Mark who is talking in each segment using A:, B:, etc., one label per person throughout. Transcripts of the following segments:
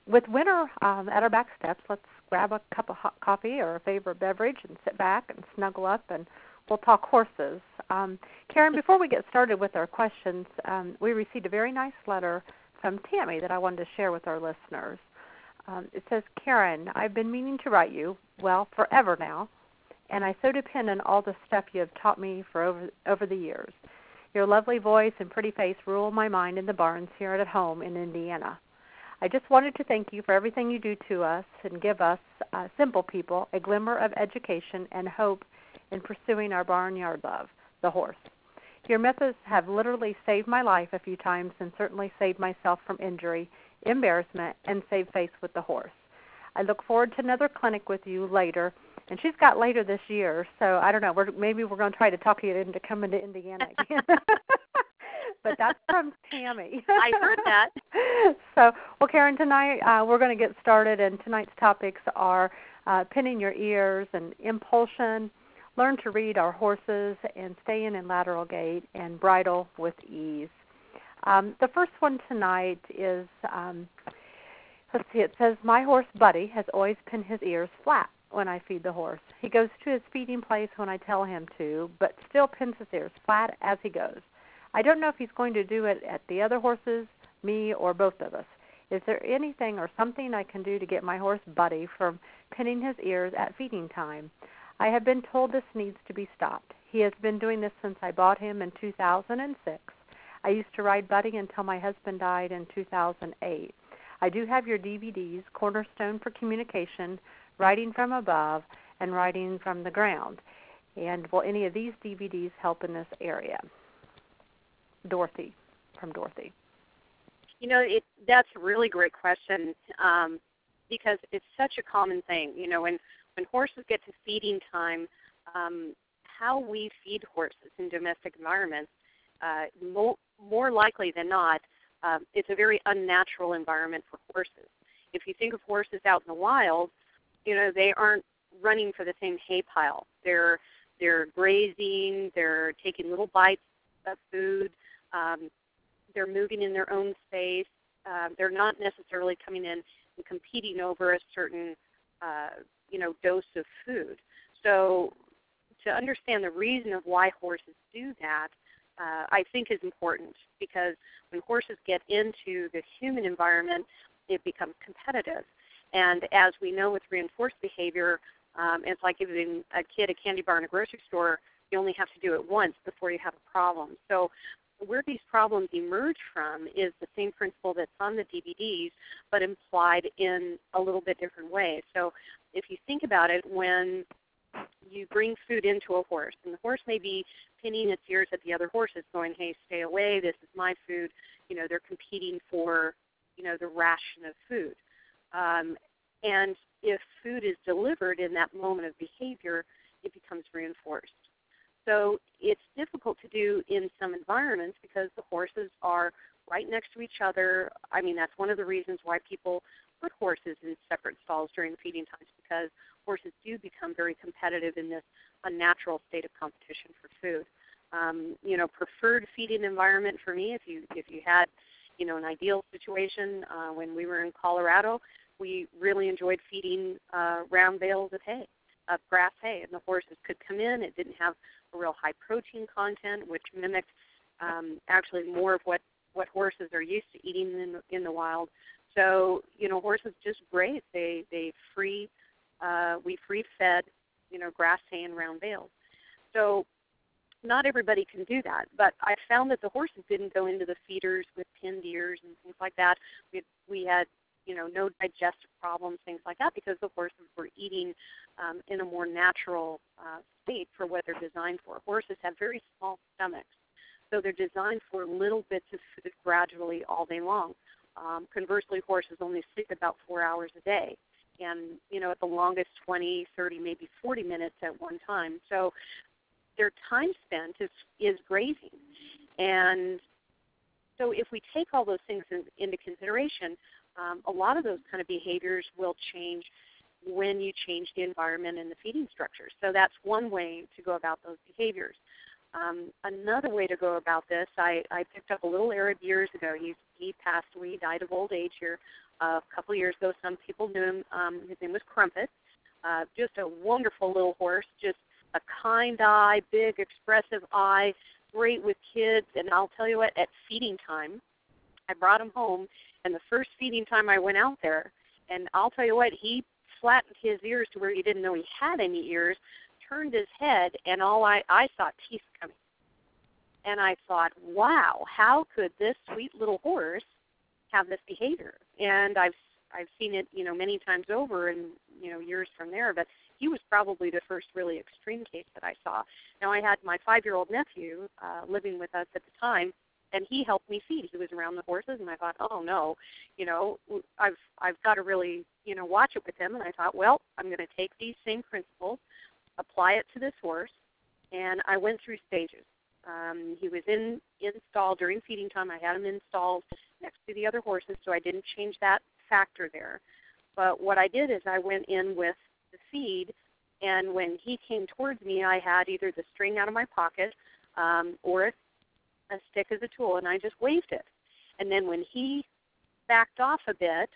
A: with winter at our back steps, let's grab a cup of hot coffee or a favorite beverage and sit back and snuggle up, and we'll talk horses. Karen, before we get started with our questions, we received a very nice letter from Tammy that I wanted to share with our listeners. It says, Karen, I've been meaning to write you, well, forever now, and I so depend on all the stuff you have taught me for over the years. Your lovely voice and pretty face rule my mind in the barns here at home in Indiana. I just wanted to thank you for everything you do to us and give us, simple people, a glimmer of education and hope in pursuing our barnyard love, the horse. Your methods have literally saved my life a few times and certainly saved myself from injury, embarrassment, and saved face with the horse. I look forward to another clinic with you later, and she's got later this year, so I don't know, maybe we're going to try to talk you into coming to Indiana again. But that's from Tammy.
B: I heard that.
A: So, well, Karen, tonight we're going to get started, and tonight's topics are pinning your ears and impulsion, learn to read our horses, and stay in lateral gait, and bridle with ease. The first one tonight is, let's see, it says, my horse Buddy has always pinned his ears flat when I feed the horse. He goes to his feeding place when I tell him to, but still pins his ears flat as he goes. I don't know if he's going to do it at the other horses, me, or both of us. Is there anything or something I can do to get my horse Buddy from pinning his ears at feeding time? I have been told this needs to be stopped. He has been doing this since I bought him in 2006. I used to ride Buddy until my husband died in 2008. I do have your DVDs, Cornerstone for Communication, Riding from Above, and Riding from the Ground. And will any of these DVDs help in this area? Dorothy, from Dorothy.
B: You know, that's a really great question because it's such a common thing. You know, when horses get to feeding time, how we feed horses in domestic environments, more likely than not, it's a very unnatural environment for horses. If you think of horses out in the wild, you know, they aren't running for the same hay pile. They're grazing, they're taking little bites of food, they're moving in their own space. They're not necessarily coming in and competing over a certain, dose of food. So to understand the reason of why horses do that, I think is important, because when horses get into the human environment, it becomes competitive. And as we know with reinforced behavior, it's like giving a kid a candy bar in a grocery store. You only have to do it once before you have a problem. So where these problems emerge from is the same principle that's on the DVDs, but implied in a little bit different way. So if you think about it, when you bring food into a horse, and the horse may be pinning its ears at the other horses, going, hey, stay away, this is my food. You know, they're competing for, the ration of food. And if food is delivered in that moment of behavior, it becomes reinforced. So it's difficult to do in some environments because the horses are right next to each other. I mean, that's one of the reasons why people put horses in separate stalls during feeding times, because horses do become very competitive in this unnatural state of competition for food. Preferred feeding environment for me, if you had, an ideal situation, when we were in Colorado, we really enjoyed feeding round bales of hay, of grass hay, and the horses could come in. It didn't have a real high protein content, which mimicked actually more of what horses are used to eating in the wild. So, horses just graze. We free fed, grass hay and round bales. So not everybody can do that, but I found that the horses didn't go into the feeders with pinned ears and things like that. We had, no digestive problems, things like that, because the horses were eating in a more natural state for what they're designed for. Horses have very small stomachs, so they're designed for little bits of food gradually all day long. Conversely, horses only sleep about 4 hours a day, and, at the longest 20, 30, maybe 40 minutes at one time. So their time spent is grazing. And so if we take all those things into consideration, a lot of those kind of behaviors will change when you change the environment and the feeding structure. So that's one way to go about those behaviors. Another way to go about this, I picked up a little Arab years ago. He passed away, died of old age here a couple of years ago. Some people knew him. His name was Crumpet. Just a wonderful little horse, just a kind eye, big, expressive eye, great with kids. And I'll tell you what, at feeding time, I brought him home, and the first feeding time I went out there, and I'll tell you what, he flattened his ears to where he didn't know he had any ears, turned his head, and all I saw teeth coming. And I thought, wow, how could this sweet little horse have this behavior? And I've seen it, many times over and, years from there, but he was probably the first really extreme case that I saw. Now, I had my 5-year-old nephew living with us at the time, and he helped me feed. He was around the horses, and I thought, oh, no, I've got to really, watch it with him. And I thought, well, I'm going to take these same principles, apply it to this horse, and I went through stages. He was installed during feeding time. I had him installed next to the other horses, so I didn't change that factor there. But what I did is I went in with the feed, and when he came towards me, I had either the string out of my pocket or a stick as a tool, and I just waved it. And then when he backed off a bit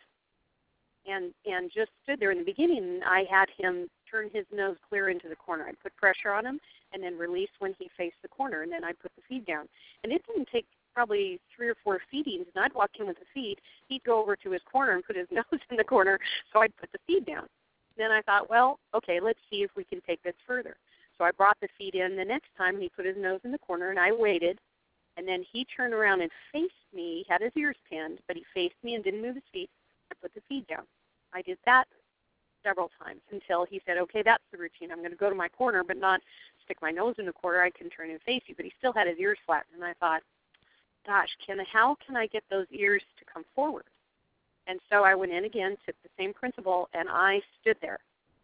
B: and just stood there in the beginning, I had him turn his nose clear into the corner. I'd put pressure on him and then release when he faced the corner, and then I'd put the feed down. And it didn't take probably 3 or 4 feedings, and I'd walk in with the feed. He'd go over to his corner and put his nose in the corner, so I'd put the feed down. Then I thought, well, okay, let's see if we can take this further. So I brought the feed in. The next time he put his nose in the corner, and I waited, and then he turned around and faced me. He had his ears pinned, but he faced me and didn't move his feet. I put the feed down. I did that several times until he said, okay, that's the routine. I'm going to go to my corner but not stick my nose in the corner. I can turn and face you. But he still had his ears flattened. And I thought, gosh, how can I get those ears to come forward? And so I went in again, took the same principle, and I stood there.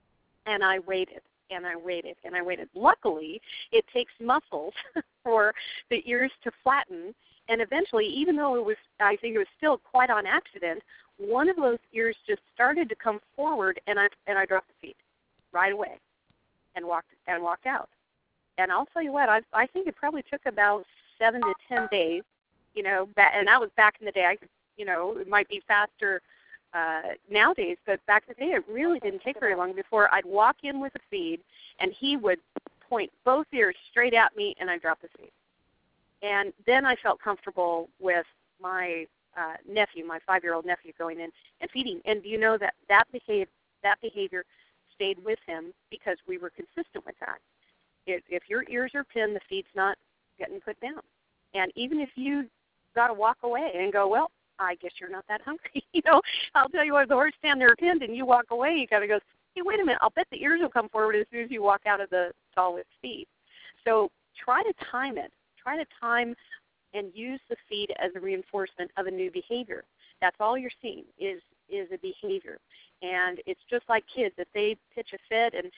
B: And I waited, and I waited, and I waited. Luckily, it takes muscles for the ears to flatten. And eventually, even though I think it was still quite on accident, one of those ears just started to come forward, and I dropped the feed right away and walked out. And I'll tell you what, I think it probably took about 7 to 10 days, and that was back in the day. It might be faster nowadays, but back in the day, it really didn't take very long before I'd walk in with a feed, and he would point both ears straight at me, and I'd drop the feed. And then I felt comfortable with my nephew, my 5-year-old nephew, going in and feeding. And do you know that behavior stayed with him because we were consistent with that. If your ears are pinned, the feed's not getting put down. And even if you got to walk away and go, well, I guess you're not that hungry. I'll tell you what, if the horse stand there pinned and you walk away, you got to go, hey, wait a minute, I'll bet the ears will come forward as soon as you walk out of the stall with feed. So try to time it. Try to time and use the feed as a reinforcement of a new behavior. That's all you're seeing is a behavior. And it's just like kids. If they pitch a fit and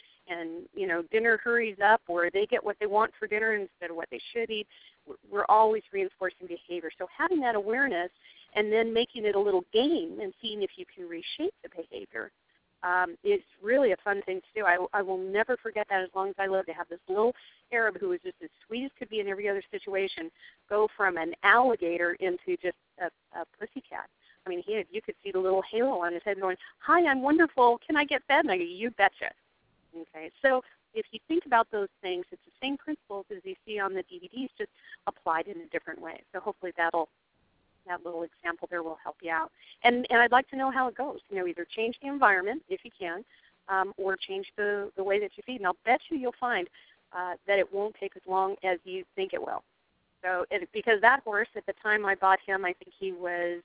B: dinner hurries up, or they get what they want for dinner instead of what they should eat, we're always reinforcing behavior. So having that awareness and then making it a little game and seeing if you can reshape the behavior is really a fun thing to do. I will never forget that as long as I live, to have this little Arab who was just as sweet as could be in every other situation go from an alligator into just a pussycat. I mean, you could see the little halo on his head going, hi, I'm wonderful. Can I get fed? And I go, you betcha. Okay, so if you think about those things, it's the same principles as you see on the DVDs, just applied in a different way. So hopefully that little example there will help you out. And I'd like to know how it goes. Either change the environment, if you can, or change the way that you feed. And I'll bet you'll find that it won't take as long as you think it will. So because that horse, at the time I bought him, I think he was,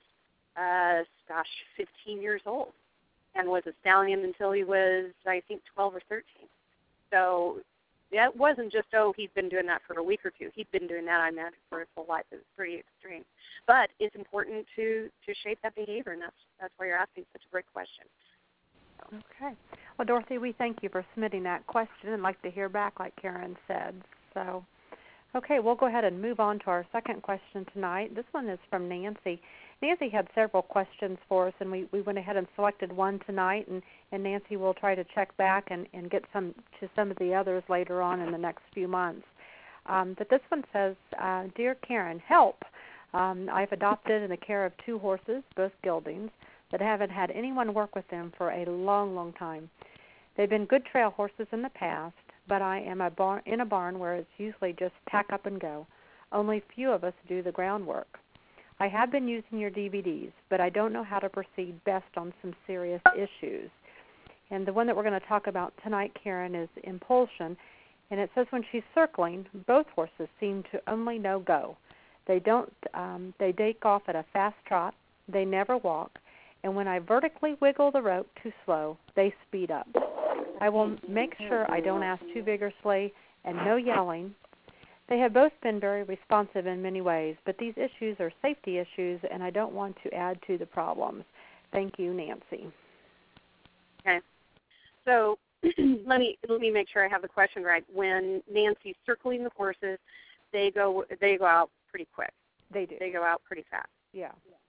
B: 15 years old, and was a stallion until he was, I think, 12 or 13. So it wasn't just, he's been doing that for a week or two. He'd been doing that, I imagine, for his whole life. It was pretty extreme. But it's important to shape that behavior, and that's why you're asking such a great question. So.
A: Okay. Well, Dorothy, we thank you for submitting that question and like to hear back, like Karen said. So, okay, we'll go ahead and move on to our second question tonight. This one is from Nancy. Nancy had several questions for us, and we went ahead and selected one tonight, and Nancy will try to check back and get some of the others later on in the next few months. But this one says, Dear Karen, help. I've adopted in the care of 2 horses, both geldings. but haven't had anyone work with them for a long, long time. They've been good trail horses in the past, but I am in a barn where it's usually just tack up and go. Only few of us do the groundwork. I have been using your DVDs, but I don't know how to proceed best on some serious issues. And the one that we're going to talk about tonight, Karen, is impulsion. And it says when she's circling, both horses seem to only know go. They don't. They take off at a fast trot. They never walk. And when I vertically wiggle the rope too slow, they speed up. I will make sure I don't ask too vigorously and no yelling. They have both been very responsive in many ways, but these issues are safety issues, and I don't want to add to the problems. Thank you, Nancy.
B: Okay. So let me make sure I have the question right. When Nancy's circling the horses, they go out pretty quick.
A: They do.
B: They go out pretty fast.
A: Yeah.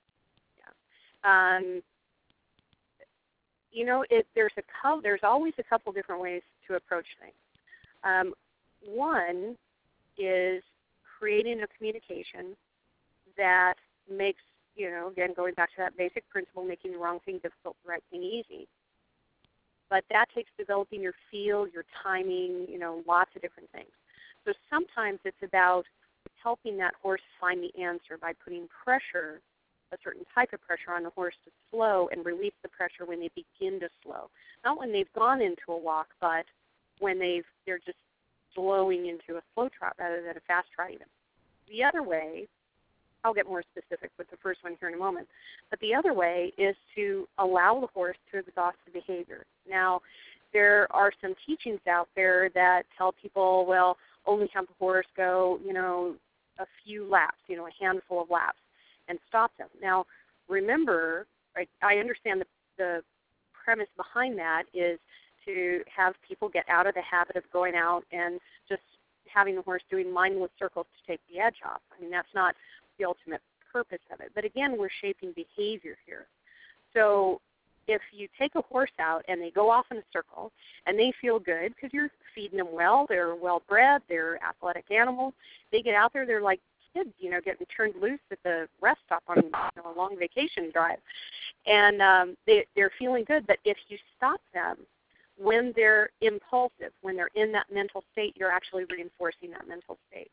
B: There's always a couple different ways to approach things. One is creating a communication that makes, again, going back to that basic principle, making the wrong thing difficult, the right thing easy. But that takes developing your feel, your timing, lots of different things. So sometimes it's about helping that horse find the answer by putting pressure, a certain type of pressure on the horse to slow and release the pressure when they begin to slow. Not when they've gone into a walk, but when they're just slowing into a slow trot rather than a fast trot even. The other way, I'll get more specific with the first one here in a moment, but the other way is to allow the horse to exhaust the behavior. Now, there are some teachings out there that tell people, well, only have the horse go, a few laps, a handful of laps, and stop them. Now, remember, I understand the premise behind that is to have people get out of the habit of going out and just having the horse doing mindless circles to take the edge off. I mean, that's not the ultimate purpose of it. But again, we're shaping behavior here. So if you take a horse out and they go off in a circle and they feel good because you're feeding them well, they're well-bred, they're athletic animals, they get out there, they're like kids, getting turned loose at the rest stop on a long vacation drive. And they're feeling good. But if you stop them when they're impulsive, when they're in that mental state, you're actually reinforcing that mental state.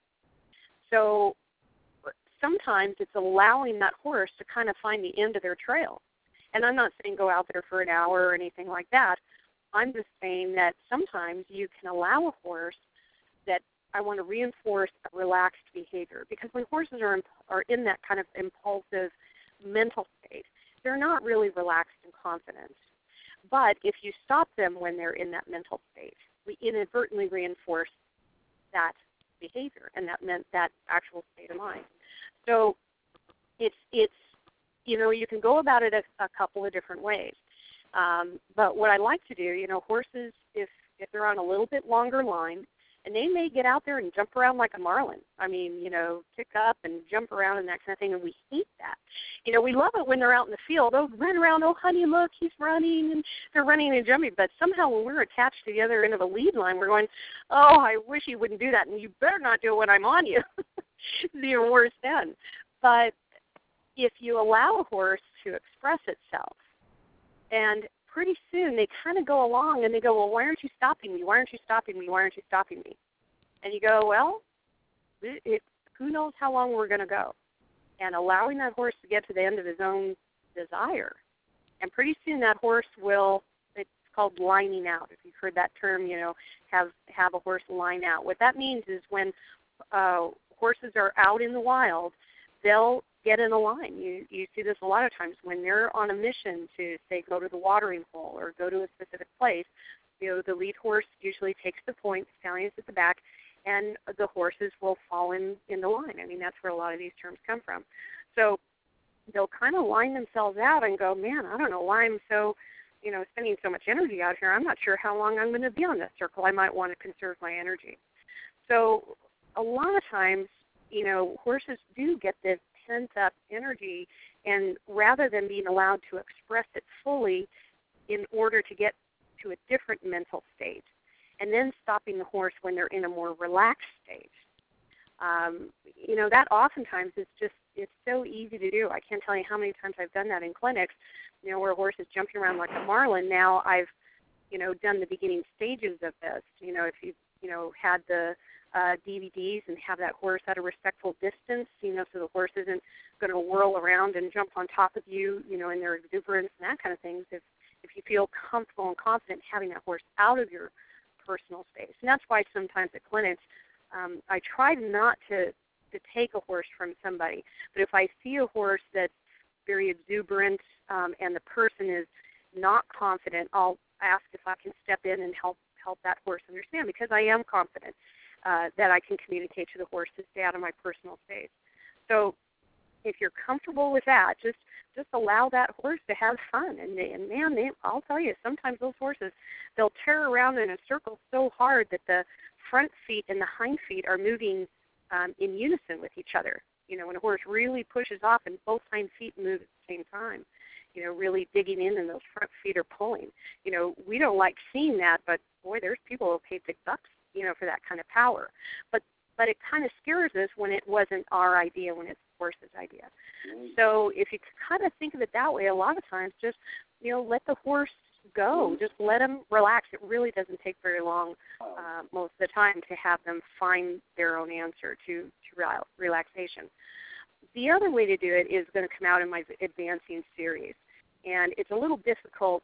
B: So sometimes it's allowing that horse to kind of find the end of their trail. And I'm not saying go out there for an hour or anything like that. I'm just saying that sometimes you can allow a horse that I want to reinforce a relaxed behavior. Because when horses are in that kind of impulsive mental state, they're not really relaxed and confident. But if you stop them when they're in that mental state, we inadvertently reinforce that behavior and that actual state of mind. So it's you can go about it a couple of different ways. But what I like to do, horses, if they're on a little bit longer line, and they may get out there and jump around like a marlin. I mean, kick up and jump around and that kind of thing, and we hate that. We love it when they're out in the field. Oh, run around, oh, honey, look, he's running, and they're running and jumping. But somehow when we're attached to the other end of a lead line, we're going, oh, I wish he wouldn't do that, and you better not do it when I'm on you. It's even worse then. But if you allow a horse to express itself, and pretty soon they kind of go along and they go, well, why aren't you stopping me? Why aren't you stopping me? Why aren't you stopping me? And you go, well, who knows how long we're going to go? And allowing that horse to get to the end of his own desire. And pretty soon that horse will, it's called lining out. If you've heard that term, have a horse line out. What that means is when horses are out in the wild, they'll get in a line. You see this a lot of times when they're on a mission to, say, go to the watering hole or go to a specific place. The lead horse usually takes the point, the stallion's at the back, and the horses will fall in the line. I mean, that's where a lot of these terms come from. So they'll kind of line themselves out and go, man, I don't know why I'm so, spending so much energy out here. I'm not sure how long I'm going to be on this circle. I might want to conserve my energy. So a lot of times, horses do get this pent-up energy, and rather than being allowed to express it fully in order to get to a different mental state, and then stopping the horse when they're in a more relaxed state, That oftentimes it's so easy to do. I can't tell you how many times I've done that in clinics, where a horse is jumping around like a marlin. Now I've, done the beginning stages of this. If you've, had the DVDs and have that horse at a respectful distance, so the horse isn't going to whirl around and jump on top of you, in their exuberance and that kind of things. If you feel comfortable and confident having that horse out of your personal space. And that's why sometimes at clinics, I try not to take a horse from somebody. But if I see a horse that's very exuberant and the person is not confident, I'll ask if I can step in and help that horse understand, because I am confident that I can communicate to the horse to stay out of my personal space. So if you're comfortable with that, just allow that horse to have fun. And man, I'll tell you, sometimes those horses, they'll tear around in a circle so hard that the front feet and the hind feet are moving in unison with each other. When a horse really pushes off and both hind feet move at the same time, really digging in and those front feet are pulling. We don't like seeing that, but boy, there's people who pay big bucks, for that kind of power. But it kind of scares us when it wasn't our idea, when it's the horse's idea. So if you kind of think of it that way, a lot of times just, let the horse go. Just let them relax. It really doesn't take very long most of the time to have them find their own answer to relaxation. The other way to do it is going to come out in my advancing series. And it's a little difficult,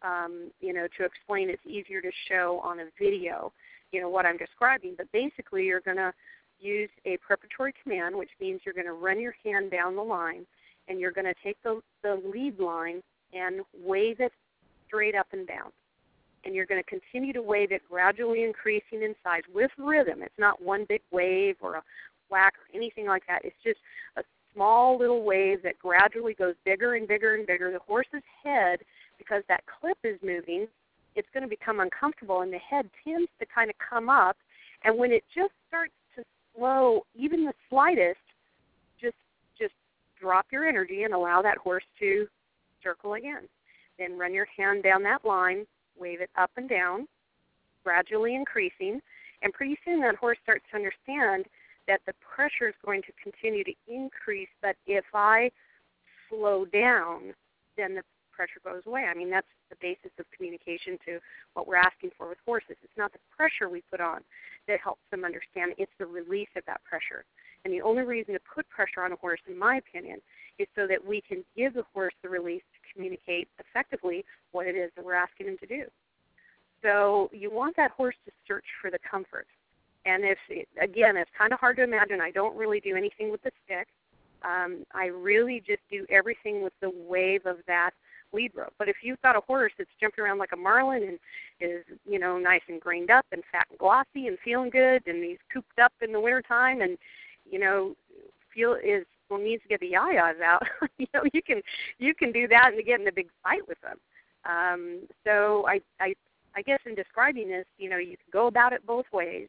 B: to explain. It's easier to show on a video, what I'm describing. But basically, you're going to use a preparatory command, which means you're going to run your hand down the line, and you're going to take the lead line and wave it straight up and down. And you're going to continue to wave it, gradually increasing in size with rhythm. It's not one big wave or a whack or anything like that. It's just a small little wave that gradually goes bigger and bigger and bigger. The horse's head, because that clip is moving, it's going to become uncomfortable, and the head tends to kind of come up. And when it just starts to slow, even the slightest, just drop your energy and allow that horse to circle again. Then run your hand down that line, wave it up and down, gradually increasing, and pretty soon that horse starts to understand that the pressure is going to continue to increase, but if I slow down, then the pressure goes away. I mean, that's the basis of communication to what we're asking for with horses. It's not the pressure we put on that helps them understand. It's the release of that pressure. And the only reason to put pressure on a horse, in my opinion, is so that we can give the horse the release to communicate effectively what it is that we're asking him to do. So you want that horse to search for the comfort. And again, it's kind of hard to imagine. I don't really do anything with the stick. I really just do everything with the wave of that lead rope. But if you've got a horse that's jumping around like a marlin and is, nice and grained up and fat and glossy and feeling good, and he's cooped up in the wintertime and, needs to get the yayas out, you can do that and get in a big fight with them. So I guess in describing this, you can go about it both ways.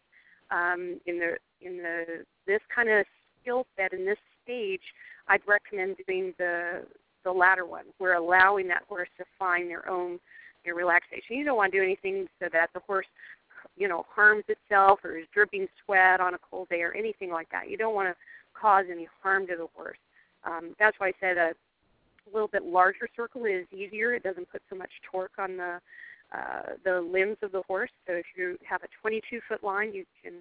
B: This kind of skill set in this stage, I'd recommend doing the latter one. We're allowing that horse to find their relaxation. You don't want to do anything so that the horse, harms itself or is dripping sweat on a cold day or anything like that. You don't want to cause any harm to the horse. That's why I said a little bit larger circle is easier. It doesn't put so much torque on the limbs of the horse. So if you have a 22-foot line, you can,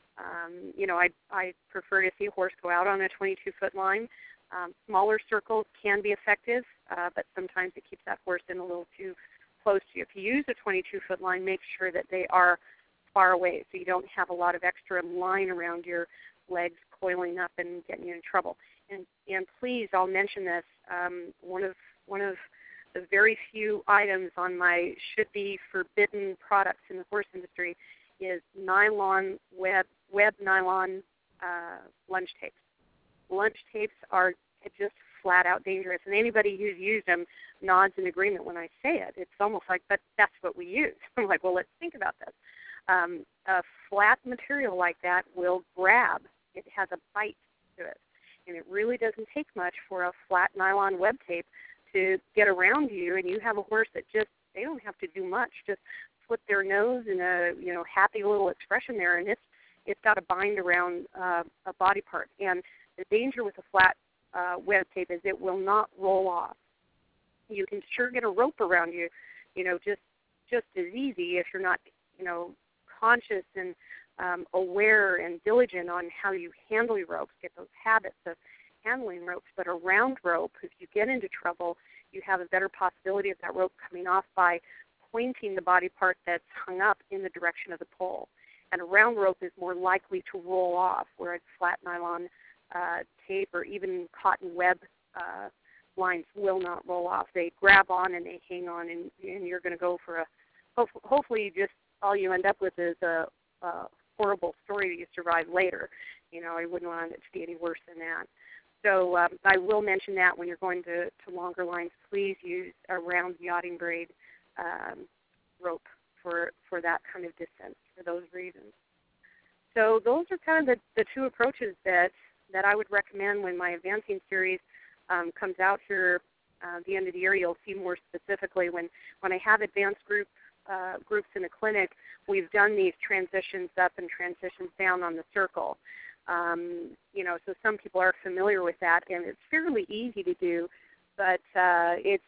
B: I prefer to see a horse go out on a 22-foot line. Smaller circles can be effective, but sometimes it keeps that horse in a little too close to you. If you use a 22-foot line, make sure that they are far away so you don't have a lot of extra line around your legs coiling up and getting you in trouble. And please, I'll mention this, one of the very few items on my should-be forbidden products in the horse industry is nylon web nylon lunge tapes. Lunge tapes are just flat out dangerous, and anybody who's used them nods in agreement when I say it. It's almost like, but that's what we use. I'm like, well, let's think about this. A flat material like that will grab. It has a bite to it, and it really doesn't take much for a flat nylon web tape to get around you, and you have a horse that they don't have to do much, just flip their nose in a happy little expression there, and it's got a bind around a body part. And the danger with a flat web tape is it will not roll off. You can sure get a rope around you, just as easy if you're not, conscious and aware and diligent on how you handle your ropes, get those habits of handling ropes. But a round rope, if you get into trouble, you have a better possibility of that rope coming off by pointing the body part that's hung up in the direction of the pole. And a round rope is more likely to roll off, whereas flat nylon tape or even cotton web lines will not roll off. They grab on and they hang on, and you're going to go for a hopefully just all you end up with is a horrible story you survive later. I wouldn't want it to be any worse than that. So I will mention that when you're going to longer lines, please use a round yachting braid rope for that kind of distance for those reasons. So those are kind of the two approaches that I would recommend when my advancing series comes out here at the end of the year. You'll see more specifically when I have advanced groups in the clinic, we've done these transitions up and transitions down on the circle. So some people are familiar with that, and it's fairly easy to do, but it's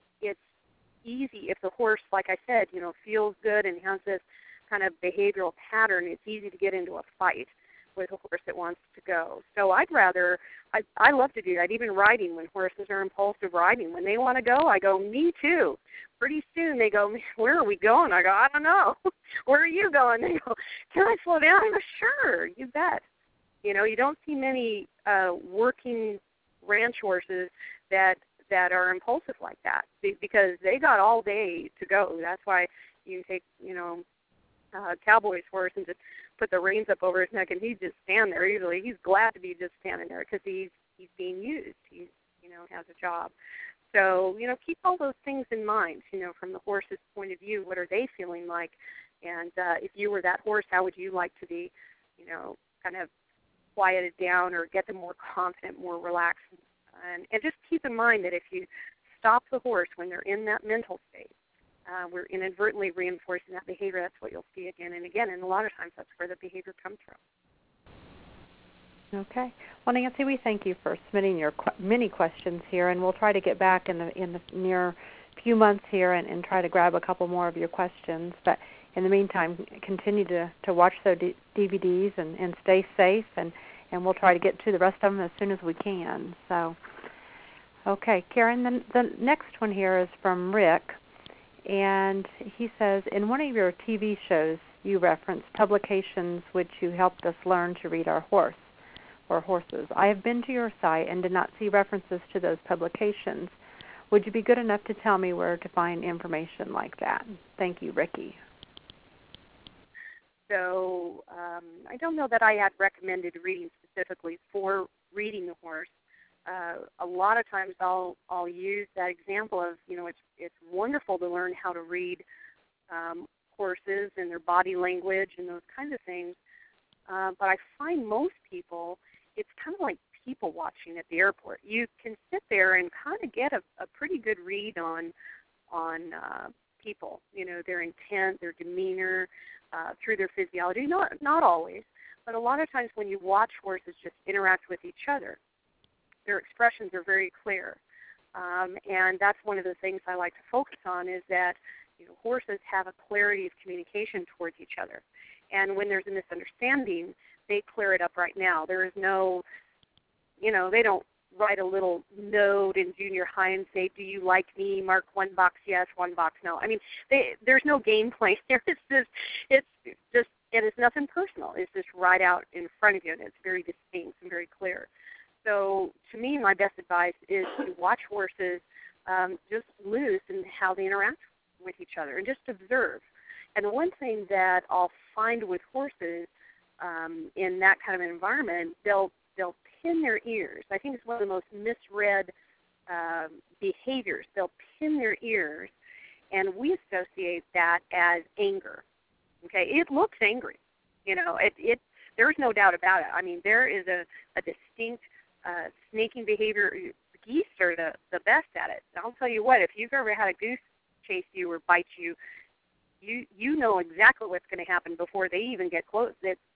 B: easy if the horse, like I said, feels good and has this kind of behavioral pattern. It's easy to get into a fight with a horse that wants to go. So I love to do that, even riding when horses are impulsive riding. When they want to go, I go, me too. Pretty soon they go, where are we going? I go, I don't know. Where are you going? They go, can I slow down? I go, sure, you bet. You don't see many working ranch horses that are impulsive like that because they got all day to go. That's why you can take, cowboy's horse and just put the reins up over his neck and he'd just stand there. Usually he's glad to be just standing there because he's being used. He's, has a job. So, keep all those things in mind, from the horse's point of view. What are they feeling like? And if you were that horse, how would you like to be, kind of quieted down or get them more confident, more relaxed? And just keep in mind that if you stop the horse when they're in that mental state, we're inadvertently reinforcing that behavior. That's what you'll see again and again, and a lot of times that's where the behavior comes from.
A: Okay. Well, Nancy, we thank you for submitting your many questions here, and we'll try to get back in the near few months here and try to grab a couple more of your questions. But in the meantime, continue to watch those DVDs and stay safe, and we'll try to get to the rest of them as soon as we can. So, okay, Karen, the next one here is from Rick, and he says, in one of your TV shows, you referenced publications which you helped us learn to read our horse or horses. I have been to your site and did not see references to those publications. Would you be good enough to tell me where to find information like that? Thank you, Ricky.
B: So I don't know that I had recommended reading specifically for reading the horse. A lot of times I'll use that example of, it's wonderful to learn how to read horses and their body language and those kinds of things. But I find most people, it's kind of like people watching at the airport. You can sit there and kind of get a pretty good read on people, their intent, their demeanor, through their physiology. Not always, but a lot of times when you watch horses just interact with each other, their expressions are very clear. And that's one of the things I like to focus on is that horses have a clarity of communication towards each other. And when there's a misunderstanding, they clear it up right now. There is no, they don't write a little note in junior high and say, do you like me? Mark one box yes, one box no. I mean, there's no game plan there. It is nothing personal. It's just right out in front of you, and it's very distinct and very clear. So to me, my best advice is to watch horses just loose in how they interact with each other and just observe. And the one thing that I'll find with horses in that kind of an environment, they'll pin their ears. I think it's one of the most misread behaviors. They'll pin their ears, and we associate that as anger. Okay, it looks angry. There's no doubt about it. I mean, there is a distinct snaking behavior. Geese are the best at it. I'll tell you what, if you've ever had a goose chase you or bite you, you know exactly what's going to happen before they even get close. They're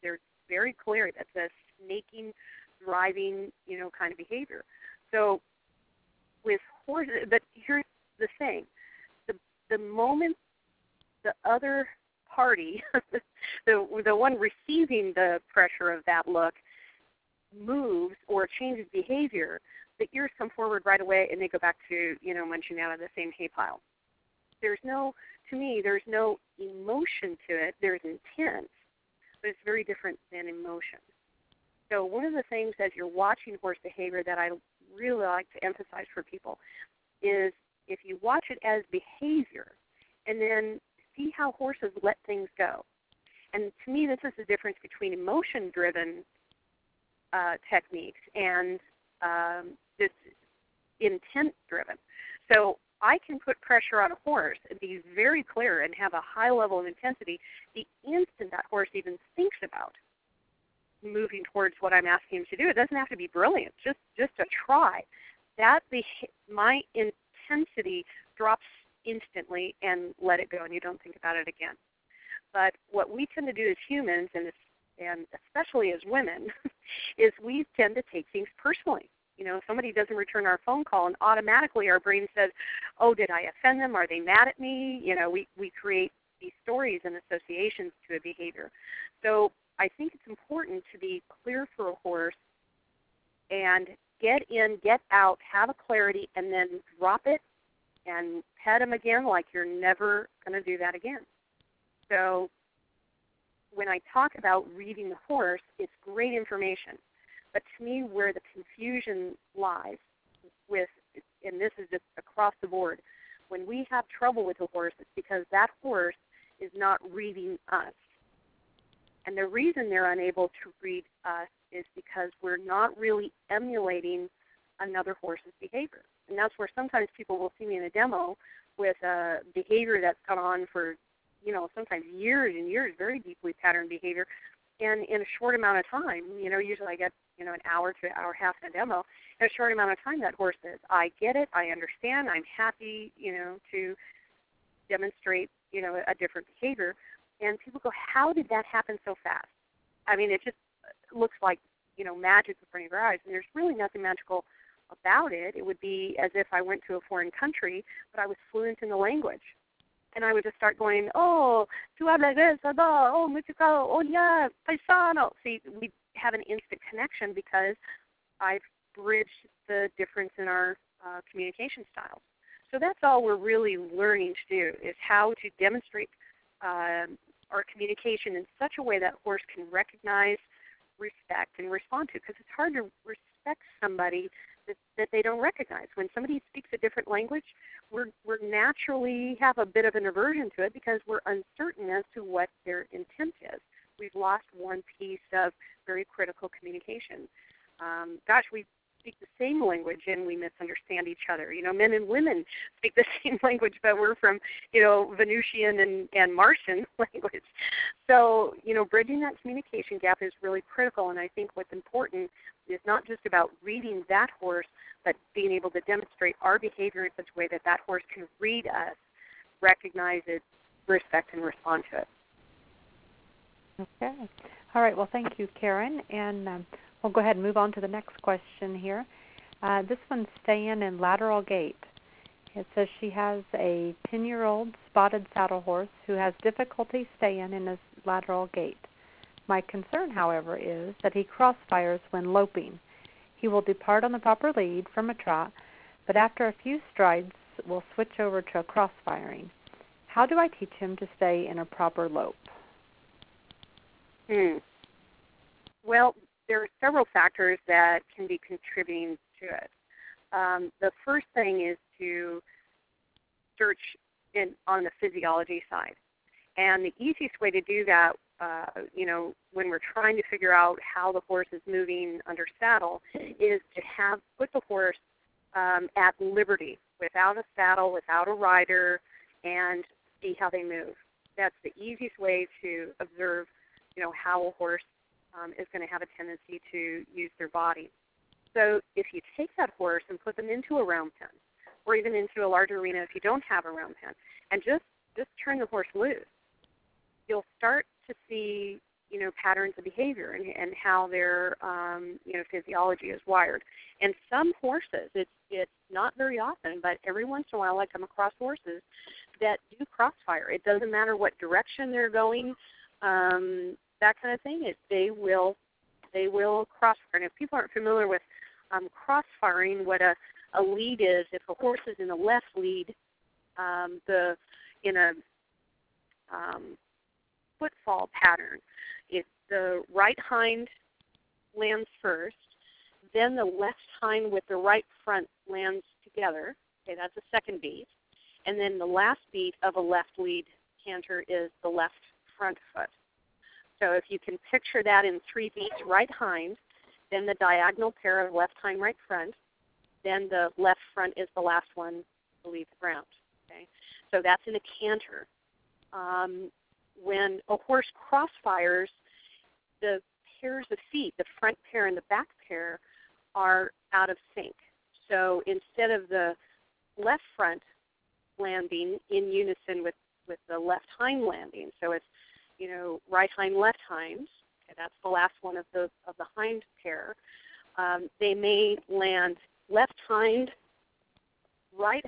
B: very clear. That's a snaking, driving, kind of behavior. So with horses, but here's the thing: the moment the other party, the one receiving the pressure of that look, moves or changes behavior, the ears come forward right away and they go back to, munching out of the same hay pile. To me, there's no emotion to it. There's intent, but it's very different than emotion. So one of the things as you're watching horse behavior that I really like to emphasize for people is if you watch it as behavior and then see how horses let things go. And to me, this is the difference between emotion-driven techniques and this intent-driven. So I can put pressure on a horse and be very clear and have a high level of intensity the instant that horse even thinks about moving towards what I'm asking him to do. It doesn't have to be brilliant, just a try. My intensity drops instantly and let it go, and you don't think about it again. But what we tend to do as humans, and especially as women, is we tend to take things personally. If somebody doesn't return our phone call, and automatically our brain says, oh, did I offend them? Are they mad at me? We create these stories and associations to a behavior. So I think it's important to be clear for a horse and get in, get out, have a clarity, and then drop it and pet him again like you're never going to do that again. So when I talk about reading the horse, it's great information. But to me, where the confusion lies with, and this is just across the board, when we have trouble with a horse, it's because that horse is not reading us. And the reason they're unable to read us is because we're not really emulating another horse's behavior. And that's where sometimes people will see me in a demo with a behavior that's gone on for, sometimes years and years, very deeply patterned behavior. And in a short amount of time, usually I get, an hour to an hour and a half in a demo. In a short amount of time, that horse says, I get it, I understand, I'm happy, to demonstrate, a different behavior. And people go, how did that happen so fast? I mean, it just looks like, magic in front of your eyes. And there's really nothing magical about it. It would be as if I went to a foreign country, but I was fluent in the language. And I would just start going, oh, tu hablas eso, oh, Mexico, oh, yeah, paisano. See, we have an instant connection because I've bridged the difference in our communication styles. So that's all we're really learning to do is how to demonstrate our communication in such a way that horse can recognize, respect, and respond to. Because it's hard to respect somebody that they don't recognize. When somebody speaks a different language, we're naturally have a bit of an aversion to it because we're uncertain as to what their intent is. We've lost one piece of very critical communication. We speak the same language and we misunderstand each other. Men and women speak the same language, but we're from, Venusian and Martian language. So, bridging that communication gap is really critical, and I think what's important is not just about reading that horse, but being able to demonstrate our behavior in such a way that that horse can read us, recognize it, respect, and respond to it.
A: Okay. All right. Well, thank you, Karen. And we'll go ahead and move on to the next question here. This one's staying in lateral gait. It says she has a 10-year-old spotted saddle horse who has difficulty staying in his lateral gait. My concern, however, is that he crossfires when loping. He will depart on the proper lead from a trot, but after a few strides will switch over to a crossfiring. How do I teach him to stay in a proper lope?
B: Well, there are several factors that can be contributing to it. The first thing is to search on the physiology side. And the easiest way to do that, when we're trying to figure out how the horse is moving under saddle, is to put the horse at liberty, without a saddle, without a rider, and see how they move. That's the easiest way to observe, how a horse is going to have a tendency to use their body. So if you take that horse and put them into a round pen, or even into a larger arena if you don't have a round pen, and just turn the horse loose, you'll start to see, patterns of behavior and how their physiology is wired. And some horses, it's not very often, but every once in a while I come across horses that do crossfire. It doesn't matter what direction they're going, that kind of thing. They will crossfire. And if people aren't familiar with crossfiring, what a lead is, if a horse is in the left lead, in a footfall pattern, if the right hind lands first, then the left hind with the right front lands together. Okay, that's the second beat. And then the last beat of a left lead canter is the left front foot. So if you can picture that in 3 beats, right hind, then the diagonal pair of left hind, right front, then the left front is the last one to leave the ground. Okay, so that's in a canter. When a horse crossfires, the pairs of feet, the front pair and the back pair, are out of sync. So instead of the left front landing in unison with the left hind landing, so it's right hind, left hind. Okay, that's the last one of the hind pair. They may land left hind, right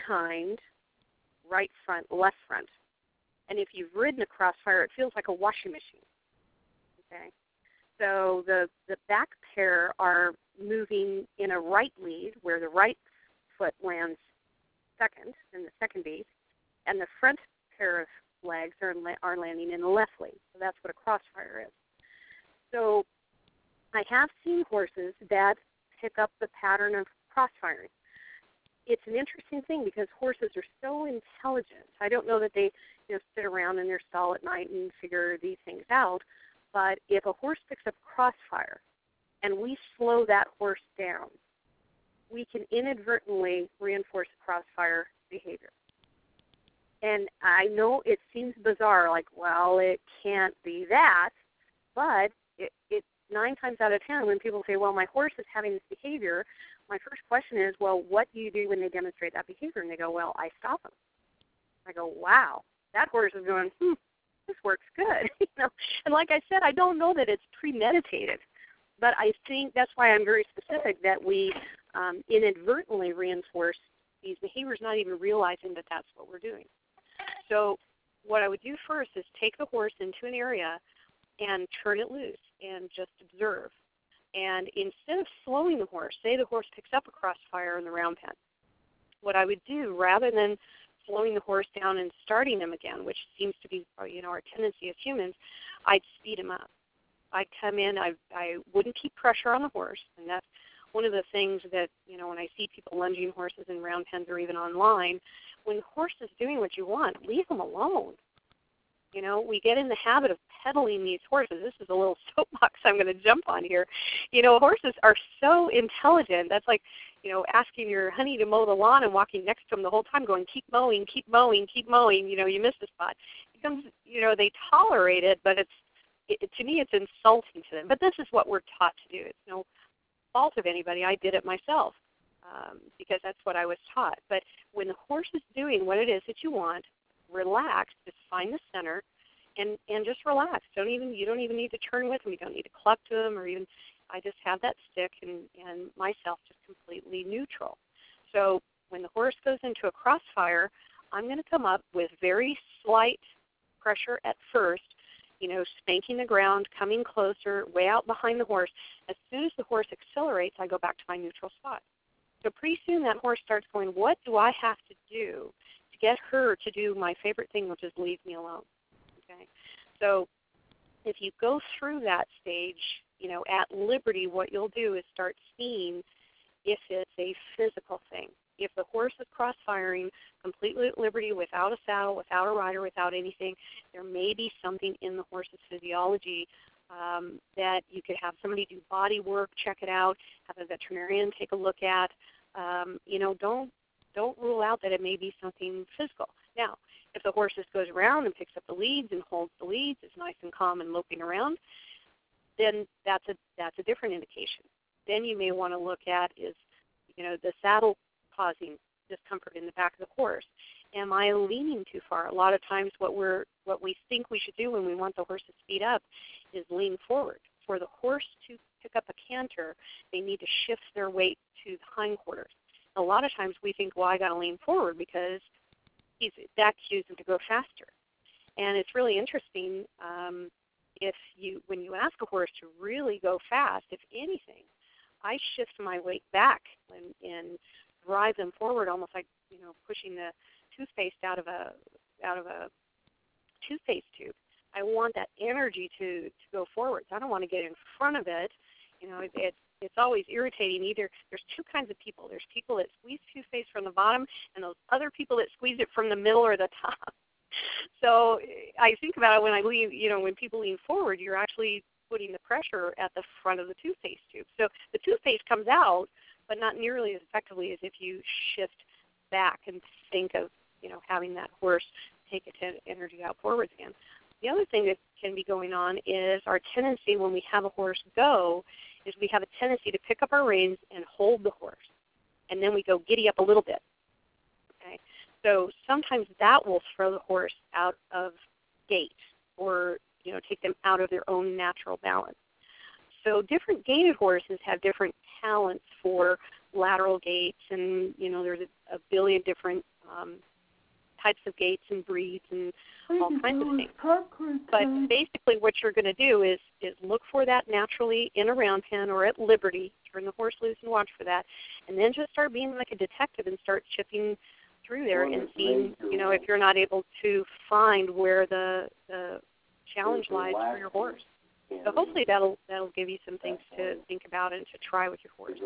B: front, left front. And if you've ridden a crossfire, it feels like a washing machine. Okay, so the back pair are moving in a right lead, where the right foot lands second in the second beat, and the front pair of legs are landing in the left lead. So that's what a crossfire is. So I have seen horses that pick up the pattern of crossfiring. It's an interesting thing because horses are so intelligent. I don't know that they sit around in their stall at night and figure these things out, but if a horse picks up crossfire and we slow that horse down, we can inadvertently reinforce crossfire behavior. And I know it seems bizarre, like, well, it can't be that, but it 9 times out of 10 when people say, well, my horse is having this behavior, my first question is, well, what do you do when they demonstrate that behavior? And they go, well, I stop them. I go, wow, that horse is going, this works good. And like I said, I don't know that it's premeditated, but I think that's why I'm very specific that we inadvertently reinforce these behaviors, not even realizing that that's what we're doing. So what I would do first is take the horse into an area and turn it loose and just observe. And instead of slowing the horse, say the horse picks up a crossfire in the round pen, what I would do, rather than slowing the horse down and starting him again, which seems to be our tendency as humans, I'd speed him up. I'd come in, I wouldn't keep pressure on the horse, and that's one of the things that, when I see people lunging horses in round pens or even online, when the horse is doing what you want, leave them alone. We get in the habit of peddling these horses. This is a little soapbox I'm going to jump on here. Horses are so intelligent. That's like, asking your honey to mow the lawn and walking next to them the whole time going, keep mowing, keep mowing, keep mowing, you missed a spot. It becomes, they tolerate it, but to me it's insulting to them. But this is what we're taught to do. It's no fault of anybody. I did it myself because that's what I was taught. But when the horse is doing what it is that you want, relax, just find the center and just relax. You don't even need to turn with them. You don't need to cluck to them or even, I just have that stick and myself just completely neutral. So when the horse goes into a crossfire, I'm going to come up with very slight pressure at first, spanking the ground, coming closer, way out behind the horse. As soon as the horse accelerates, I go back to my neutral spot. So pretty soon that horse starts going, what do I have to do to get her to do my favorite thing, which is leave me alone? Okay. So if you go through that stage, at liberty, what you'll do is start seeing if it's a physical thing. If the horse is cross-firing completely at liberty without a saddle, without a rider, without anything, there may be something in the horse's physiology that you could have somebody do body work, check it out, have a veterinarian take a look at. Don't rule out that it may be something physical. Now, if the horse just goes around and picks up the leads and holds the leads, is nice and calm and loping around, then that's a different indication. Then you may want to look at is, the saddle causing discomfort in the back of the horse. Am I leaning too far? A lot of times what we think we should do when we want the horse to speed up is lean forward. For the horse to pick up a canter, they need to shift their weight to the hindquarters. A lot of times we think, well, I got to lean forward because that cues him to go faster. And it's really interesting when you ask a horse to really go fast, if anything, I shift my weight back and drive them forward, almost like pushing the toothpaste out of a toothpaste tube. I want that energy to go forwards. I don't want to get in front of it. It's always irritating. Either there's two kinds of people. There's people that squeeze toothpaste from the bottom, and those other people that squeeze it from the middle or the top. So I think about it when I lean. When people lean forward, you're actually putting the pressure at the front of the toothpaste tube. So the toothpaste comes out, but not nearly as effectively as if you shift back and think of having that horse take its energy out forwards again. The other thing that can be going on is our tendency when we have a horse go is we have a tendency to pick up our reins and hold the horse, and then we go giddy up a little bit. Okay, so sometimes that will throw the horse out of gait or take them out of their own natural balance. So different gaited horses have different talents for lateral gaits, and there's a billion different types of gaits and breeds and all kinds of things. But basically what you're going to do is look for that naturally in a round pen or at liberty, turn the horse loose and watch for that, and then just start being like a detective and start chipping through there and seeing, if you're not able to find where the challenge lies for your horse. So hopefully that'll give you some things to think about and to try with your horse.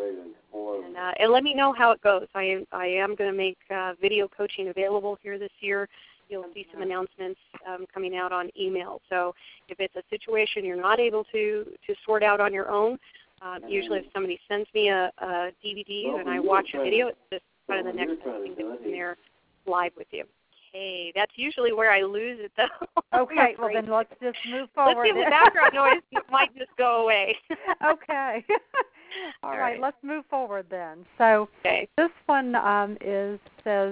B: And let me know how it goes. I am going to make video coaching available here this year. You'll see some announcements coming out on email. So if it's a situation you're not able to sort out on your own, usually if somebody sends me a DVD and I watch a video, it's just kind of the next thing that's in there live with you. Okay, that's usually where I lose it, though.
A: Okay, well then let's just move forward.
B: Let's see if the background noise might just go away.
A: Okay. All right, let's move forward then. So This one says,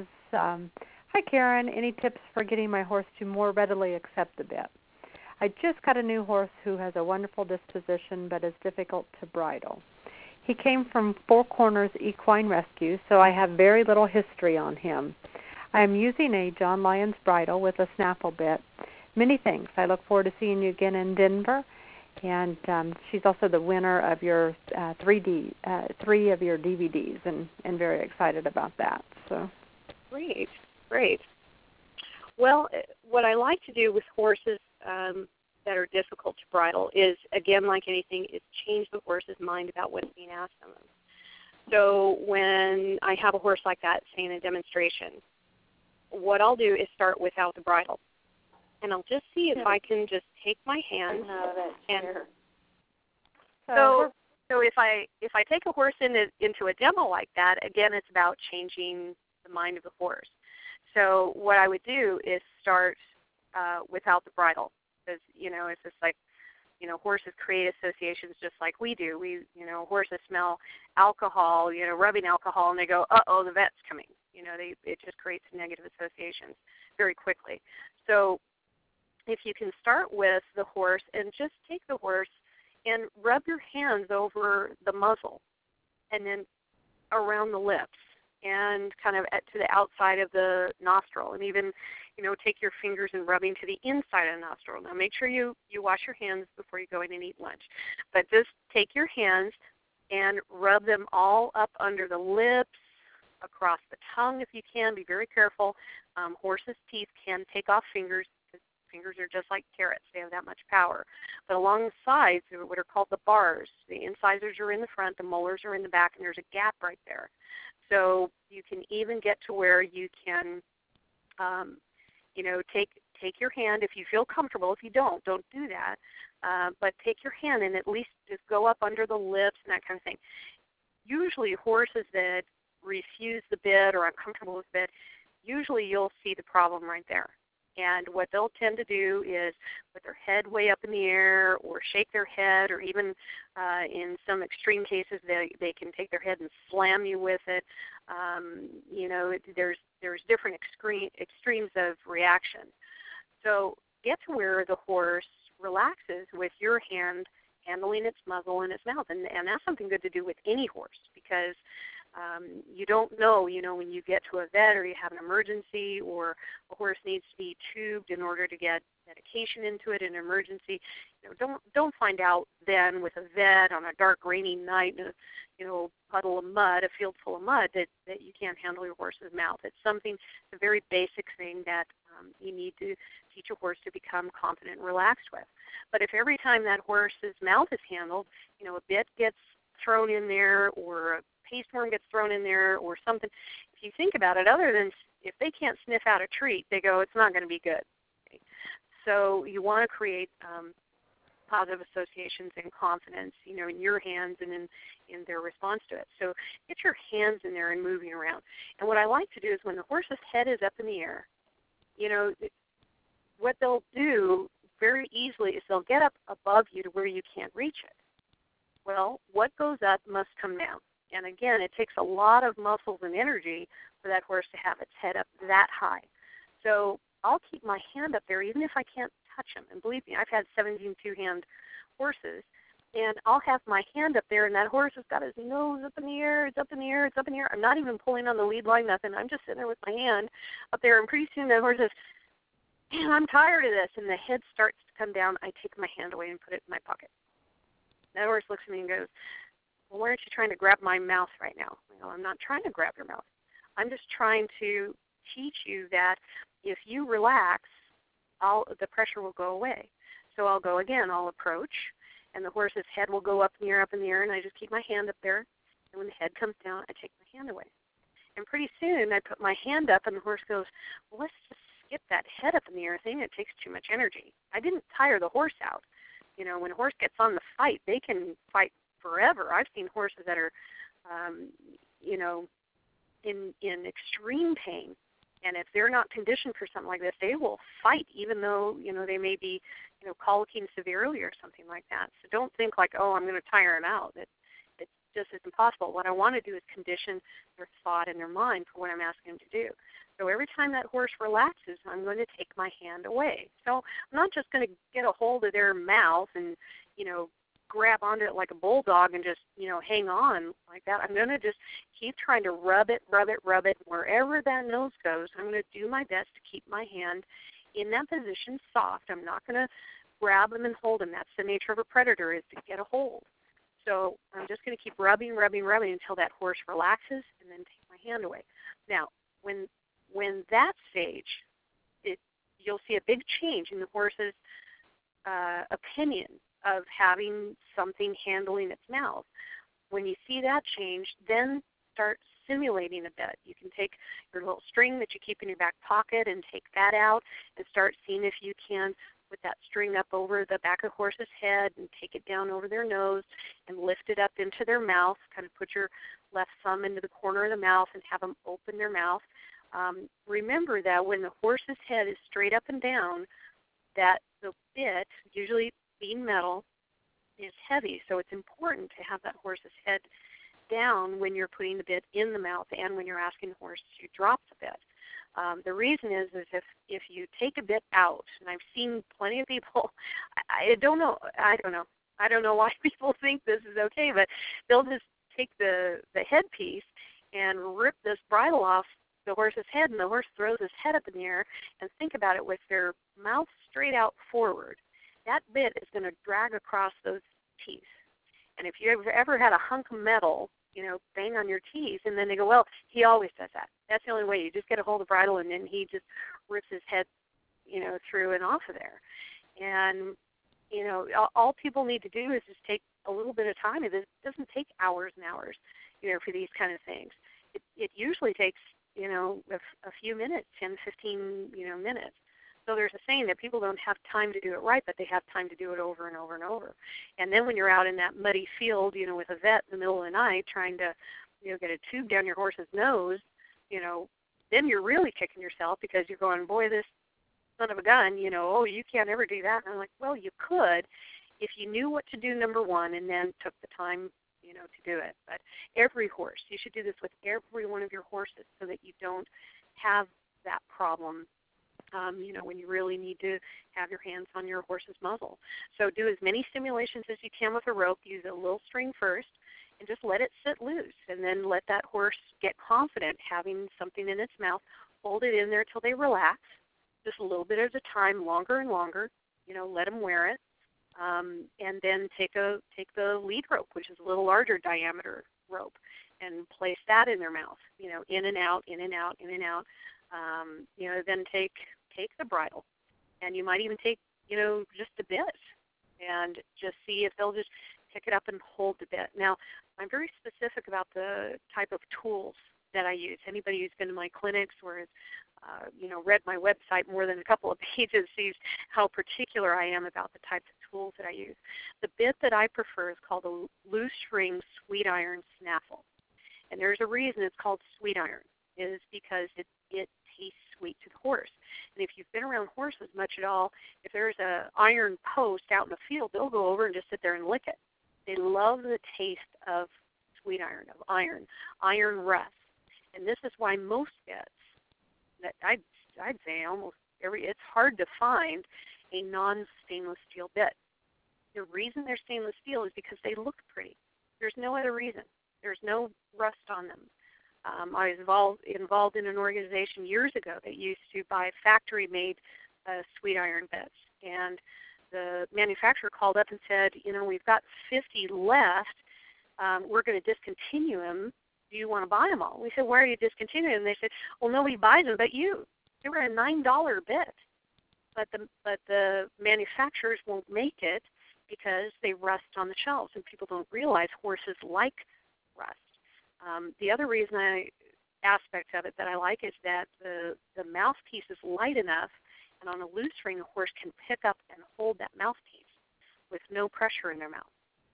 A: hi Karen, any tips for getting my horse to more readily accept the bit? I just got a new horse who has a wonderful disposition but is difficult to bridle. He came from Four Corners Equine Rescue, so I have very little history on him. I am using a John Lyons bridle with a snaffle bit. Many thanks. I look forward to seeing you again in Denver. And she's also the winner of your three of your DVDs, and very excited about that. So
B: great. Well, what I like to do with horses that are difficult to bridle is, again, like anything, is change the horse's mind about what's being asked of them. So when I have a horse like that, say in a demonstration, what I'll do is start without the bridle. And I'll just see if I can just take my hands and so if I take a horse into a demo like that, again, it's about changing the mind of the horse. So what I would do is start without the bridle, because it's just like horses create associations just like we do. Horses smell alcohol, rubbing alcohol, and they go, uh-oh, the vet's coming. It just creates negative associations very quickly. So if you can start with the horse and just take the horse and rub your hands over the muzzle and then around the lips and kind of to the outside of the nostril, and even, take your fingers and rubbing to the inside of the nostril. Now make sure you wash your hands before you go in and eat lunch. But just take your hands and rub them all up under the lips, across the tongue if you can. Be very careful. Horses' teeth can take off fingers, because fingers are just like carrots. They have that much power. But along the sides are what are called the bars. The incisors are in the front, the molars are in the back, and there's a gap right there. So you can even get to where you can, take your hand if you feel comfortable. If you don't do that. But take your hand and at least just go up under the lips and that kind of thing. Usually horses that refuse the bit or uncomfortable with the bit, usually you'll see the problem right there. And what they'll tend to do is put their head way up in the air or shake their head, or even in some extreme cases they can take their head and slam you with it. there's different extremes of reaction. So get to where the horse relaxes with your hand handling its muzzle and its mouth. And that's something good to do with any horse, because you don't know, when you get to a vet or you have an emergency or a horse needs to be tubed in order to get medication into it in an emergency. Don't find out then with a vet on a dark, rainy night in a puddle of mud, a field full of mud, that you can't handle your horse's mouth. It's a very basic thing that you need to teach a horse to become confident and relaxed with. But if every time that horse's mouth is handled, a bit gets thrown in there or a paste worm gets thrown in there or something, if you think about it, other than if they can't sniff out a treat, they go, it's not going to be good. Okay? So you want to create positive associations and confidence, in your hands and in their response to it. So get your hands in there and moving around. And what I like to do is when the horse's head is up in the air, what they'll do very easily is they'll get up above you to where you can't reach it. Well, what goes up must come down. And again, it takes a lot of muscles and energy for that horse to have its head up that high. So I'll keep my hand up there even if I can't touch him. And believe me, I've had 17 two-hand horses, and I'll have my hand up there, and that horse has got his nose up in the air. It's up in the air. It's up in the air. I'm not even pulling on the lead line, nothing. I'm just sitting there with my hand up there, and pretty soon that horse says, man, I'm tired of this. And the head starts to come down. I take my hand away and put it in my pocket. That horse looks at me and goes, well, why aren't you trying to grab my mouth right now? I'm not trying to grab your mouth. I'm just trying to teach you that if you relax, the pressure will go away. So I'll go again. I'll approach, and the horse's head will go up in the air, and I just keep my hand up there. And when the head comes down, I take my hand away. And pretty soon I put my hand up, and the horse goes, well, let's just skip that head up in the air thing. It takes too much energy. I didn't tire the horse out. When a horse gets on the fight, they can fight forever. I've seen horses that are, in extreme pain. And if they're not conditioned for something like this, they will fight even though, they may be, colicking severely or something like that. So don't think like, oh, I'm going to tire them out. It just is impossible. What I want to do is condition their thought and their mind for what I'm asking them to do. So every time that horse relaxes, I'm going to take my hand away. So I'm not just going to get a hold of their mouth and, grab onto it like a bulldog and just, hang on like that. I'm going to just keep trying to rub it. Wherever that nose goes, I'm going to do my best to keep my hand in that position soft. I'm not going to grab them and hold them. That's the nature of a predator, is to get a hold. So I'm just going to keep rubbing until that horse relaxes and then take my hand away. Now, when that stage, you'll see a big change in the horse's opinion of having something handling its mouth. When you see that change, then start simulating a bit. You can take your little string that you keep in your back pocket and take that out and start seeing if you can put that string up over the back of the horse's head and take it down over their nose and lift it up into their mouth. Kind of put your left thumb into the corner of the mouth and have them open their mouth. Remember that when the horse's head is straight up and down, that the bit, usually being metal, is heavy. So it's important to have that horse's head down when you're putting the bit in the mouth and when you're asking the horse to drop the bit. The reason is if you take a bit out, and I've seen plenty of people, I don't know why people think this is okay, but they'll just take the headpiece and rip this bridle off the horse's head, and the horse throws his head up in the air, and think about it, with their mouth straight out forward, that bit is going to drag across those teeth. And if you've ever had a hunk of metal, bang on your teeth, and then they go, well, he always does that. That's the only way. You just get a hold of the bridle, and then he just rips his head, through and off of there. And, all people need to do is just take a little bit of time. It doesn't take hours and hours, for these kind of things. It usually takes, a few minutes, 10, 15, minutes. So there's a saying that people don't have time to do it right, but they have time to do it over and over and over. And then when you're out in that muddy field, with a vet in the middle of the night trying to, get a tube down your horse's nose, then you're really kicking yourself because you're going, boy, this son of a gun, oh, you can't ever do that. And I'm like, well, you could if you knew what to do, number one, and then took the time, to do it. But every horse, you should do this with every one of your horses so that you don't have that problem, when you really need to have your hands on your horse's muzzle. So do as many stimulations as you can with a rope. Use a little string first and just let it sit loose, and then let that horse get confident having something in its mouth. Hold it in there till they relax, just a little bit at a time, longer and longer. Let them wear it. And then take the lead rope, which is a little larger diameter rope, and place that in their mouth, in and out, in and out, in and out. Then take the bridle, and you might even take, just the bit, and just see if they'll just pick it up and hold the bit. Now, I'm very specific about the type of tools that I use. Anybody who's been to my clinics or has, read my website more than a couple of pages sees how particular I am about the types of tools that I use. The bit that I prefer is called a loose string sweet iron snaffle. And there's a reason it's called sweet iron, is because it tastes sweet to the horse. And if you've been around horses much at all, if there's an iron post out in the field, they'll go over and just sit there and lick it. They love the taste of sweet iron, of iron rust. And this is why most bits, that I'd say almost it's hard to find a non-stainless steel bit. The reason they're stainless steel is because they look pretty. There's no other reason. There's no rust on them. I was involved in an organization years ago that used to buy factory-made sweet iron bits. And the manufacturer called up and said, we've got 50 left. We're going to discontinue them. Do you want to buy them all? We said, why are you discontinuing them? They said, well, nobody buys them but you. They were a $9 bit. But the manufacturers won't make it because they rust on the shelves, and people don't realize horses like rust. The other aspect of it that I like is that the mouthpiece is light enough, and on a loose string, the horse can pick up and hold that mouthpiece with no pressure in their mouth.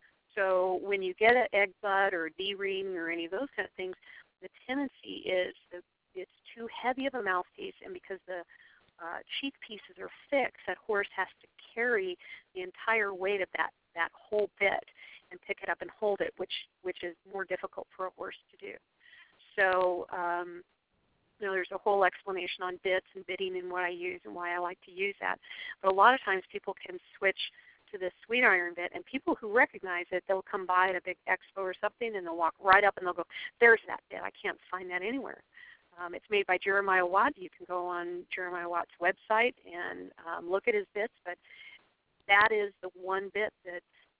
B: So when you get an egg butt or a D-ring or any of those kind of things, the tendency is that it's too heavy of a mouthpiece, and because the cheek pieces are fixed, that horse has to carry the entire weight of that whole bit and pick it up and hold it, which is more difficult for a horse to do. So, there's a whole explanation on bits and bitting and what I use and why I like to use that. But a lot of times people can switch to this sweet iron bit, and people who recognize it, they'll come by at a big expo or something, and they'll walk right up and they'll go, there's that bit. I can't find that anywhere. It's made by Jeremiah Watt. You can go on Jeremiah Watt's website and look at his bits, but that is the one bit that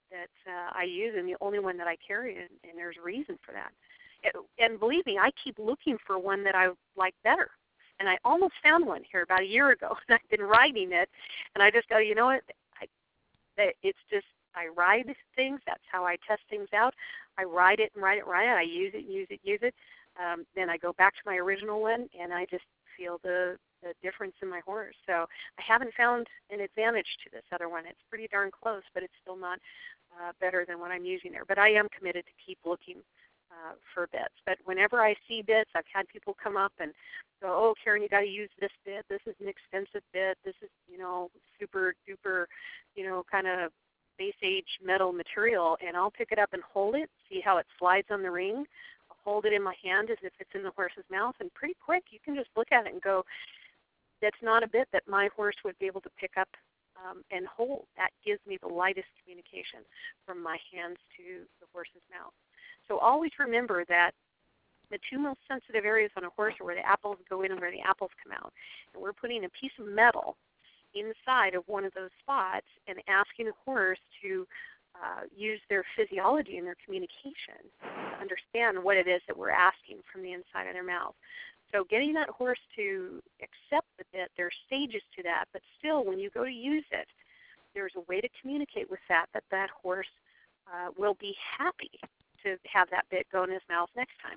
B: I use, and the only one that I carry, and there's a reason for that. And believe me, I keep looking for one that I like better. And I almost found one here about a year ago, and I've been riding it, and I just go, you know what, it's just, I ride things. That's how I test things out. I ride it and ride it, ride it. I use it, use it, use it. Then I go back to my original one, and I just feel the difference in my horse. So I haven't found an advantage to this other one. It's pretty darn close, but it's still not better than what I'm using there. But I am committed to keep looking for bits. But whenever I see bits, I've had people come up and go, oh, Karen, you got to use this bit. This is an expensive bit. This is, super duper, kind of base age metal material. And I'll pick it up and hold it, see how it slides on the ring. I'll hold it in my hand as if it's in the horse's mouth. And pretty quick, you can just look at it and go, that's not a bit that my horse would be able to pick up and hold. That gives me the lightest communication from my hands to the horse's mouth. So always remember that the two most sensitive areas on a horse are where the apples go in and where the apples come out. And we're putting a piece of metal inside of one of those spots and asking the horse to use their physiology and their communication to understand what it is that we're asking from the inside of their mouth. So getting that horse to accept the bit, there are stages to that, but still when you go to use it, there's a way to communicate with that horse will be happy to have that bit go in his mouth next time.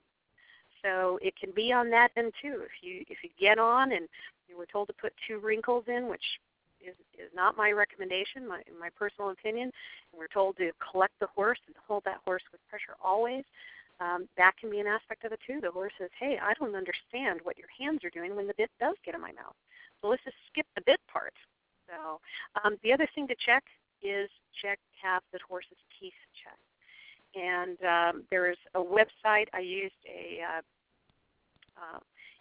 B: So it can be on that end too. If you get on and we're told to put 2 wrinkles in, which is not my recommendation, in my personal opinion, and we're told to collect the horse and hold that horse with pressure always, that can be an aspect of it too. The horse says, hey, I don't understand what your hands are doing when the bit does get in my mouth. So let's just skip the bit part. So the other thing to check is have the horse's teeth checked. And there's a website. I used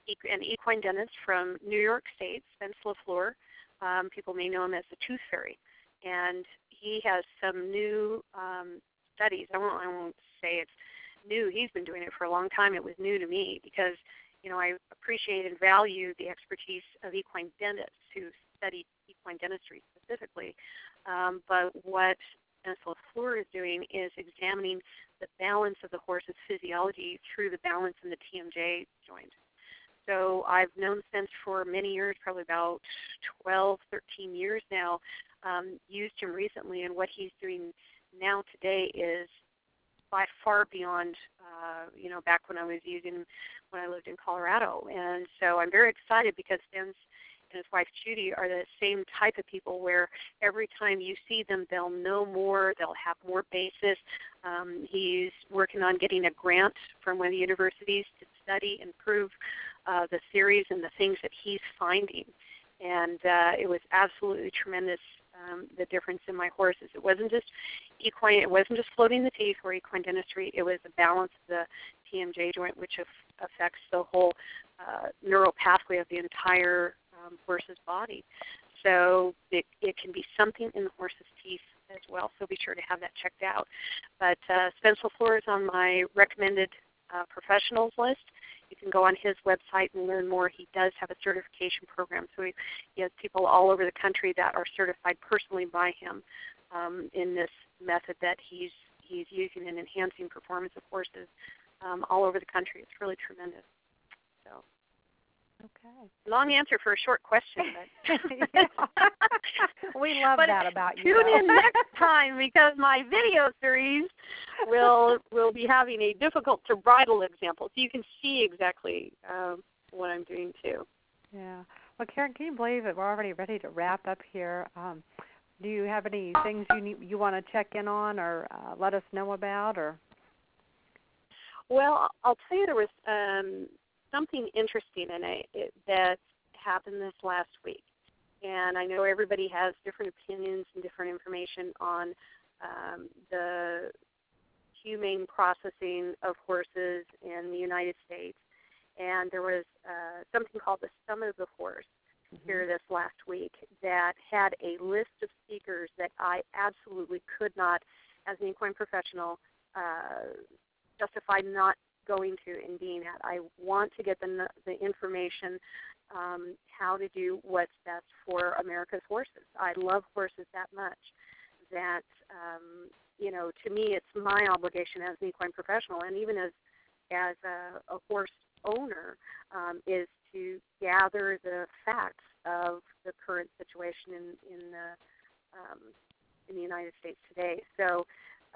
B: an equine dentist from New York State, Spence LaFleur. People may know him as the Tooth Fairy. And he has some new studies. I won't say it's new. He's been doing it for a long time. It was new to me because, I appreciate and value the expertise of equine dentists who study equine dentistry specifically. But what Spence LaFleur is doing is examining the balance of the horse's physiology through the balance in the TMJ joint. So I've known Spence for many years, probably about 12, 13 years now, used him recently, and what he's doing now today is by far beyond, back when I was using him when I lived in Colorado. And so I'm very excited because Spence and his wife Judy are the same type of people where every time you see them, they'll know more, they'll have more basis. He's working on getting a grant from one of the universities to study and prove the theories and the things that he's finding. And it was absolutely tremendous, the difference in my horses. It wasn't just equine, it wasn't just floating the teeth or equine dentistry, it was the balance of the TMJ joint, which affects the whole neural pathway of the entire horse's body. So it can be something in the horse's teeth as well, so be sure to have that checked out. But Spence LaFleur is on my recommended professionals list. You can go on his website and learn more. He does have a certification program, so he has people all over the country that are certified personally by him in this method that he's using in enhancing performance of horses all over the country. It's really tremendous. So,
A: okay.
B: Long answer for a short question,
A: but we love that about you.
B: Tune in next time because my video series will be having a difficult to bridle example, so you can see exactly what I'm doing too.
A: Yeah. Well, Karen, can you believe it? We're already ready to wrap up here. Do you have any things you want to check in on or let us know about? Or?
B: Well, I'll tell you there was something interesting in it that happened this last week. And I know everybody has different opinions and different information on the humane processing of horses in the United States. And there was something called the Summit of the Horse here this last week that had a list of speakers that I absolutely could not, as an equine professional, justify not going to and being at. I want to get the information how to do what's best for America's horses. I love horses that much that, to me it's my obligation as an equine professional and even as a horse owner is to gather the facts of the current situation in the United States today. So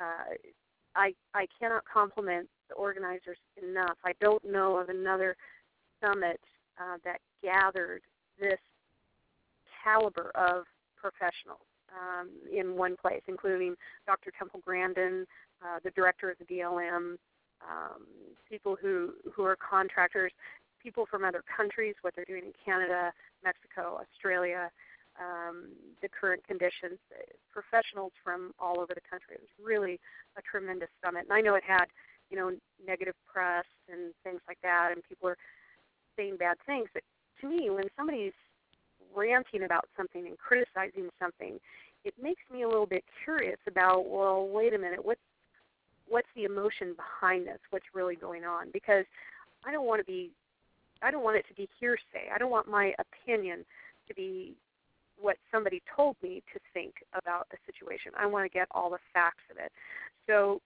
B: I cannot compliment the organizers enough. I don't know of another summit that gathered this caliber of professionals in one place, including Dr. Temple Grandin, the director of the BLM, people who are contractors, people from other countries, what they're doing in Canada, Mexico, Australia, the current conditions, professionals from all over the country. It was really a tremendous summit. And I know it had, negative press and things like that, and people are saying bad things. But to me, when somebody's ranting about something and criticizing something, it makes me a little bit curious about, well, wait a minute, what's the emotion behind this? What's really going on? Because I don't want it to be hearsay. I don't want my opinion to be what somebody told me to think about a situation. I want to get all the facts of it. So,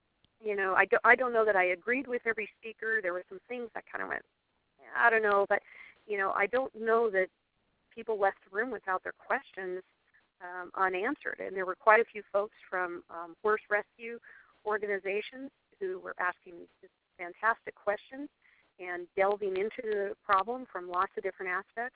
B: I don't know that I agreed with every speaker. There were some things that kind of went, I don't know, but, I don't know that people left the room without their questions unanswered. And there were quite a few folks from horse rescue organizations who were asking just fantastic questions and delving into the problem from lots of different aspects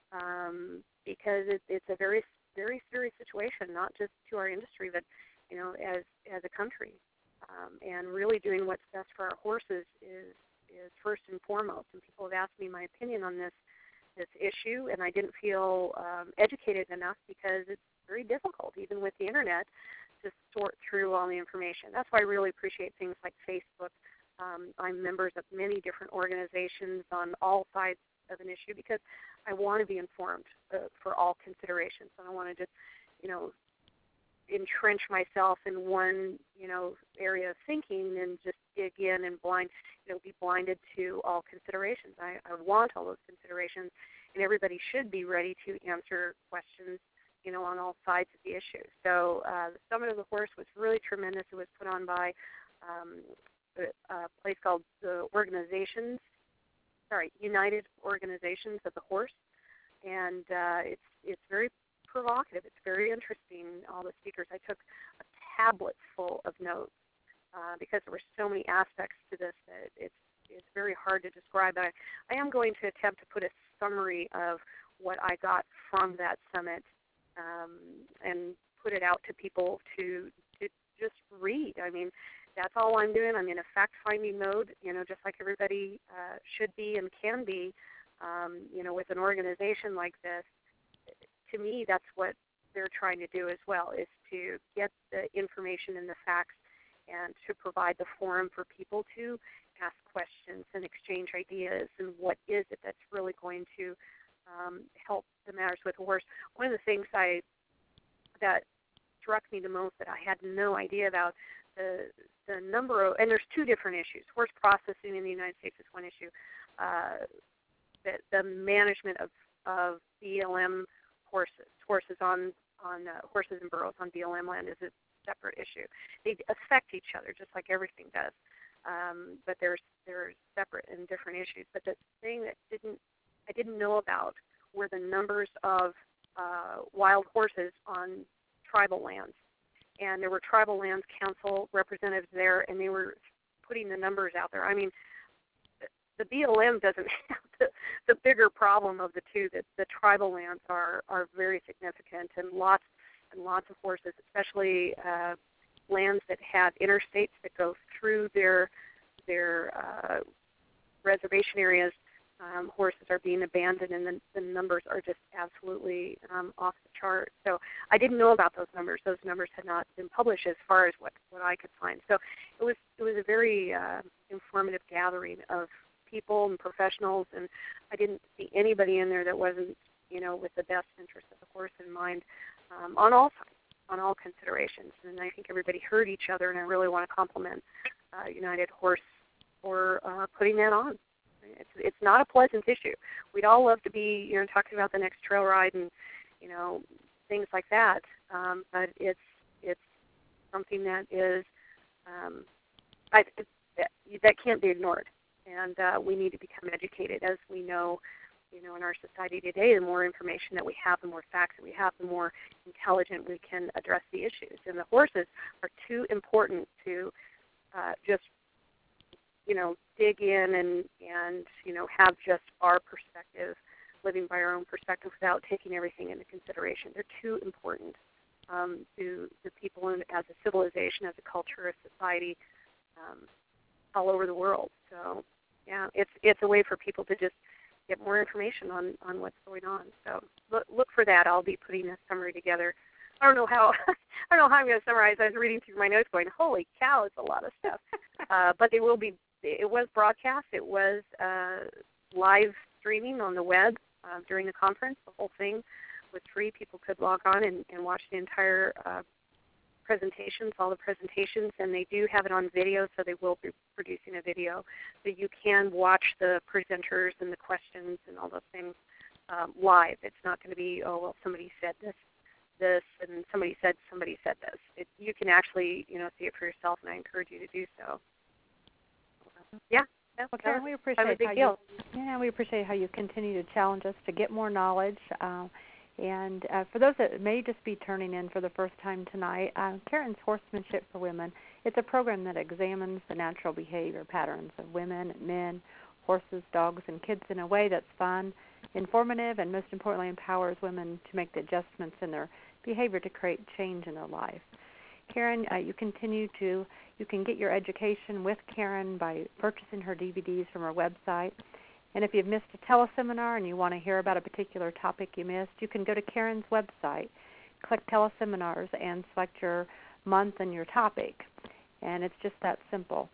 B: because it's a very, very serious situation, not just to our industry, but, as a country. And really doing what's best for our horses is first and foremost. And people have asked me my opinion on this issue, and I didn't feel educated enough because it's very difficult, even with the Internet, to sort through all the information. That's why I really appreciate things like Facebook I'm members of many different organizations on all sides of an issue because I want to be informed for all considerations. I don't want to just, entrench myself in one, area of thinking and just dig in and be blinded to all considerations. I want all those considerations, and everybody should be ready to answer questions, on all sides of the issue. So the Summit of the Horse was really tremendous. It was put on by a place called the United Organizations of the Horse, and it's very provocative. It's very interesting, all the speakers. I took a tablet full of notes because there were so many aspects to this that it's very hard to describe. But I am going to attempt to put a summary of what I got from that summit and put it out to people to just read. I mean, that's all I'm doing. I'm in a fact-finding mode, just like everybody should be and can be, with an organization like this. To me, that's what they're trying to do as well, is to get the information and the facts and to provide the forum for people to ask questions and exchange ideas and what is it that's really going to help the matters with the horse. One of the things that struck me the most that I had no idea about, the number of, and there's two different issues. Horse processing in the United States is one issue. The management of BLM horses on horses and burros on BLM land is a separate issue. They affect each other just like everything does, but they're separate and different issues. But the thing that I didn't know about were the numbers of wild horses on tribal lands. And there were tribal lands council representatives there, and they were putting the numbers out there. I mean, the BLM doesn't have the bigger problem of the two. That the tribal lands are very significant, and lots of horses, especially lands that have interstates that go through their reservation areas. Horses are being abandoned, and the numbers are just absolutely off the chart. So I didn't know about those numbers. Those numbers had not been published as far as what I could find. So it was a very informative gathering of people and professionals, and I didn't see anybody in there that wasn't, with the best interest of the horse in mind on all sides, on all considerations. And I think everybody heard each other, and I really want to compliment United Horse for putting that on. It's not a pleasant issue. We'd all love to be, talking about the next trail ride and, things like that. But it's something that is that can't be ignored, and we need to become educated. As we know, in our society today, the more information that we have, the more facts that we have, the more intelligent we can address the issues. And the horses are too important to just dig in and have just our perspective, living by our own perspective without taking everything into consideration. They're too important to the people as a civilization, as a culture, a society, all over the world. So, yeah, it's a way for people to just get more information on what's going on. So look for that. I'll be putting a summary together. I don't know how I'm going to summarize. I was reading through my notes going, holy cow, it's a lot of stuff. But it was broadcast. It was live streaming on the web during the conference. The whole thing was free. People could log on and watch the entire presentations, all the presentations, and they do have it on video, so they will be producing a video. So you can watch the presenters and the questions and all those things live. It's not going to be, somebody said this, and somebody said this. You can actually, see it for yourself, and I encourage you to do so. Yeah.
A: Well, Karen, we appreciate how you continue to challenge us to get more knowledge. And for those that may just be turning in for the first time tonight, Karen's Horsemanship for Women, it's a program that examines the natural behavior patterns of women, men, horses, dogs, and kids in a way that's fun, informative, and most importantly empowers women to make the adjustments in their behavior to create change in their life. Karen, you can get your education with Karen by purchasing her DVDs from her website. And if you've missed a teleseminar and you want to hear about a particular topic you missed, you can go to Karen's website, click teleseminars, and select your month and your topic. And it's just that simple.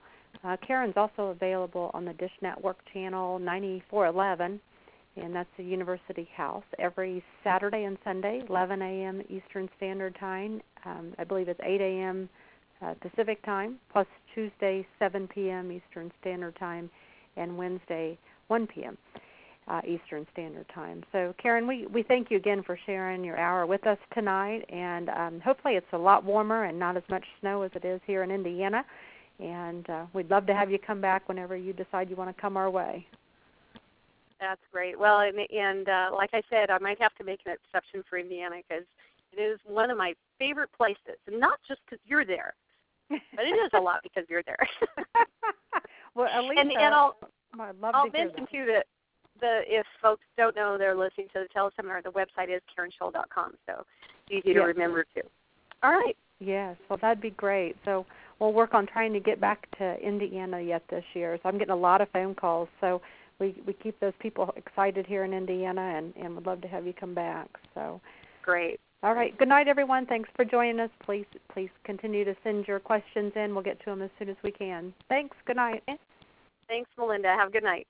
A: Karen's also available on the Dish Network channel 9411, and that's the University House, every Saturday and Sunday, 11 a.m. Eastern Standard Time. I believe it's 8 a.m. Pacific Time, plus Tuesday, 7 p.m. Eastern Standard Time, and Wednesday, 1 p.m. Eastern Standard Time. So, Karen, we thank you again for sharing your hour with us tonight, and hopefully it's a lot warmer and not as much snow as it is here in Indiana, and we'd love to have you come back whenever you decide you want to come our way.
B: That's great. Well, and like I said, I might have to make an exception for Indiana because it is one of my favorite places, and not just because you're there, but it is a lot because you're there.
A: Well, at least
B: and I'll mention too that if folks don't know they're listening to the teleseminar, the website is KarenScholl.com, so it's easy to remember too. All right.
A: Yes, well, that'd be great. So we'll work on trying to get back to Indiana yet this year. So I'm getting a lot of phone calls, so we keep those people excited here in Indiana, and would love to have you come back. So
B: great.
A: All right. Good night, everyone. Thanks for joining us. Please continue to send your questions in. We'll get to them as soon as we can. Thanks. Good night.
B: Thanks, Melinda. Have a good night.